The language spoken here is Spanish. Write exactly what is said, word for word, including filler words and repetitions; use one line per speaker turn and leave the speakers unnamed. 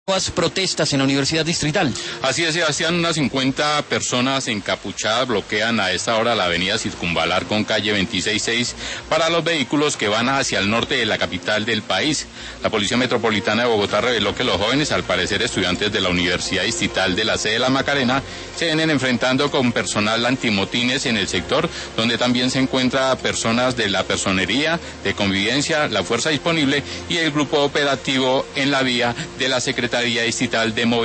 Protestas en la Universidad Distrital.
Así es, Sebastián, unas cincuenta personas encapuchadas bloquean a esta hora la avenida Circunvalar con calle veintiséis seis para los vehículos que van hacia el norte de la capital del país. La Policía Metropolitana de Bogotá reveló que los jóvenes, al parecer estudiantes de la Universidad Distrital de la sede de La Macarena, se vienen enfrentando con personal antimotines en el sector, donde también se encuentran personas de la Personería de Convivencia, la Fuerza Disponible y el Grupo Operativo en la vía de la Secretaría Distrital de Movilidad.